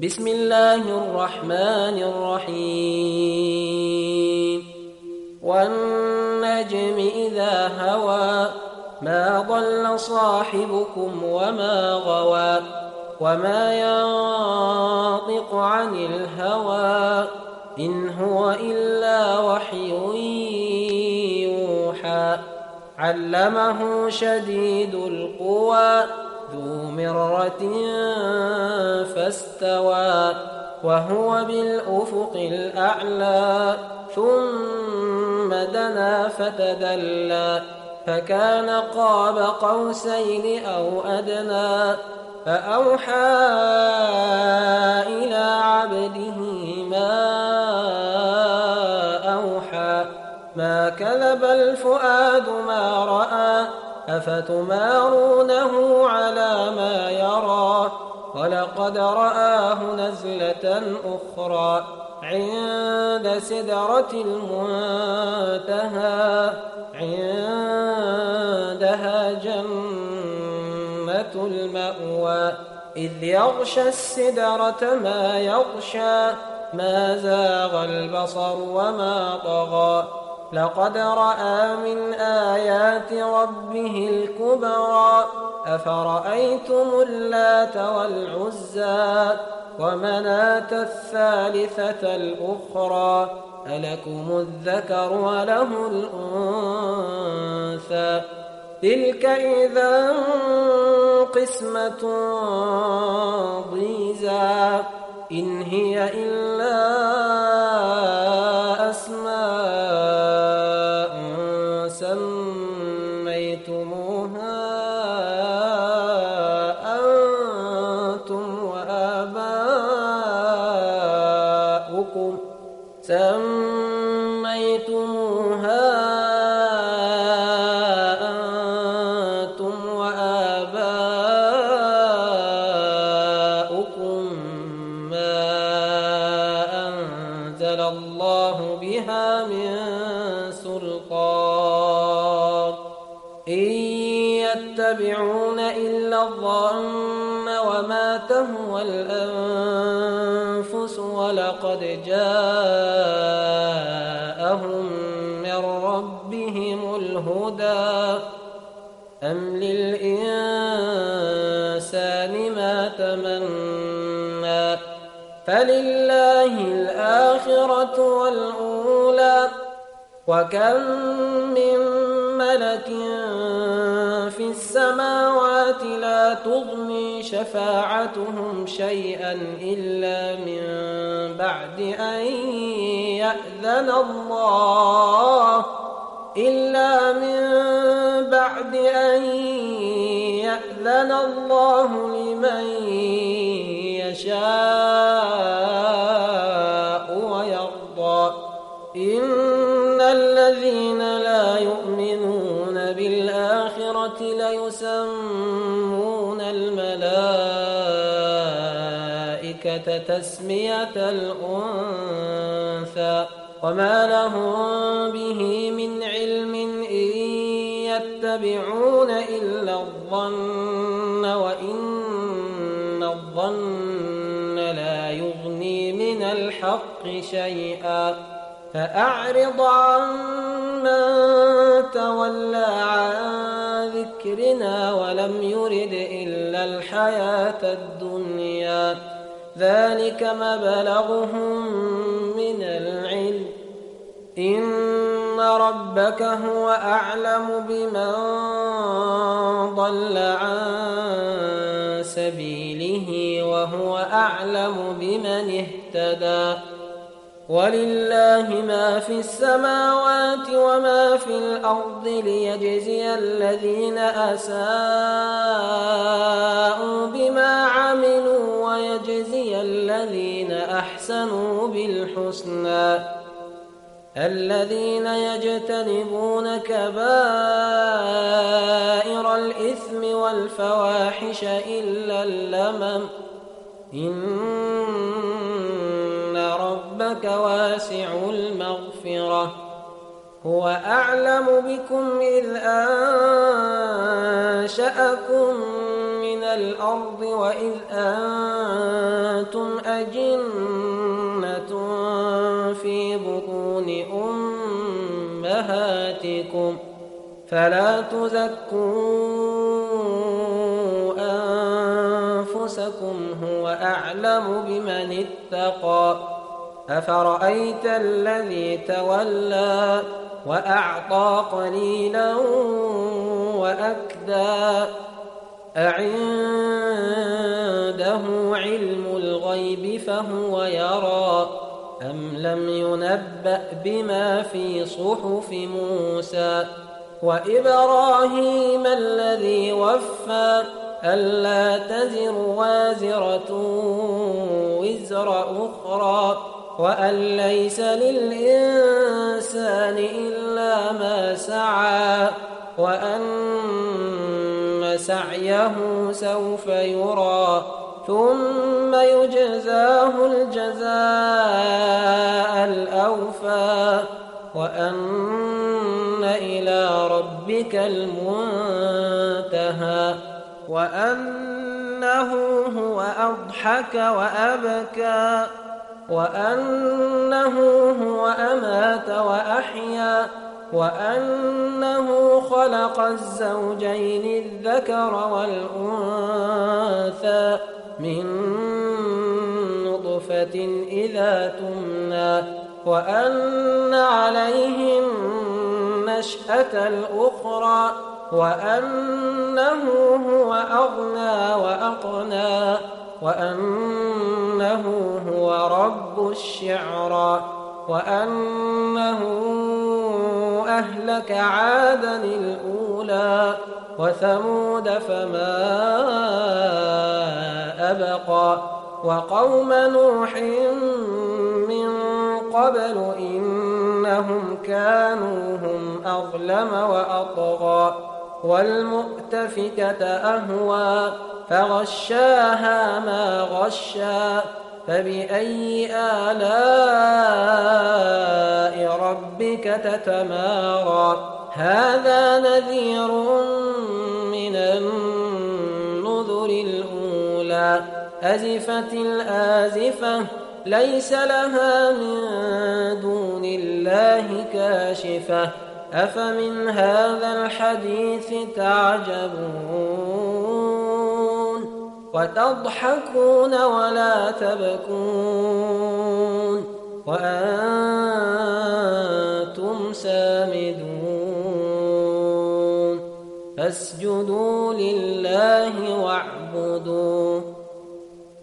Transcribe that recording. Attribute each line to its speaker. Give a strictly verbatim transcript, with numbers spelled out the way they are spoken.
Speaker 1: بسم الله الرحمن الرحيم والنجم إذا هوى ما ضل صاحبكم وما غوى وما ينطق عن الهوى إن هو إلا وحي يوحى علمه شديد القوى ذو مرة فاستوى وهو بالأفق الأعلى ثم دنا فتدلى فكان قاب قوسين أو أدنى فأوحى إلى عبده ما أوحى ما كذب الفؤاد ما رأى أفتمارونه على ما يرى ولقد رآه نزلة أخرى عند سدرة المنتهى عندها جنة المأوى إذ يغشى السدرة ما يغشى ما زاغ البصر وما طغى لقد رأى من آيات ربه الكبرى أفرأيتم اللات والعزى ومناة الثالثة الأخرى ألكم الذكر وله الأنثى تلك إذا قسمة ضيزى إن هي إلا أسماء سميتموها أنتم وآباؤكم سميتموها أنتم وآباؤكم ما أنزل الله بها من سلطان إن يتبعون إلا الظن وما تهوى الأنفس ولقد جاءهم من ربهم الهدى أم للإنسان ما تمنى فلله الآخرة والأولى وكم من ملك في السماوات لا تغني شفاعتهم شيئا إلا من بعد أن يأذن الله إلا من بعد أن يأذن الله لمن يشاء ويرضى إن الذين لا يؤمنون بالآخرة ليسمون الملائكة تسمية الأنثى وما لهم به من علم إن يتبعون إلا الظن وإن الظن لا يغني من الحق شيئا فأعرض عمن تولى عن ذكرنا ولم يرد إلا الحياة الدنيا ذلك مبلغهم من العلم إن ربك هو أعلم بمن ضل عن سبيله وهو أعلم بمن اهتدى ولله ما في السماوات وما في الأرض ليجزي الذين أساءوا بما عملوا ويجزي الذين أحسنوا بالحسنى الذين يجتنبون كبائر الإثم والفواحش إلا اللمم إن ربك واسع المغفرة هو أعلم بكم إذ أنشأكم من الأرض وإذ أنتم أجنة في بطون أمهاتكم فلا تزكوا أنفسكم هو أعلم بمن اتقى أفرأيت الذي تولى وأعطى قليلا وأكدى أعنده علم الغيب فهو يرى أم لم ينبأ بما في صحف موسى وإبراهيم الذي وفى ألا تزر وازرة وزر أخرى وأن ليس للإنسان إلا ما سعى وأن سعيه سوف يرى ثم يجزاه الجزاء الأوفى وأن إلى ربك المنتهى وأنه هو أضحك وأبكى وأنه هو أمات وأحيا وأنه خلق الزوجين الذكر والأنثى من نطفة إذا تمنى وأن عليهم نشأة الأخرى وأنه هو أغنى وأقنى وأنه هو رب الشعرى وأنه أهلك عادا الأولى وثمود فما أبقى وقوم نوح من قبل إنهم كانوا هم أظلم وأطغى والمؤتفكة أهوى فغشاها ما غشى فبأي آلاء ربك تتمارى هذا نذير من النذر الأولى أزفت الآزفة ليس لها من دون الله كاشفة أفمن هذا الحديث تعجبون وتضحكون ولا تبكون وأنتم سامدون فاسجدوا لله واعبدوا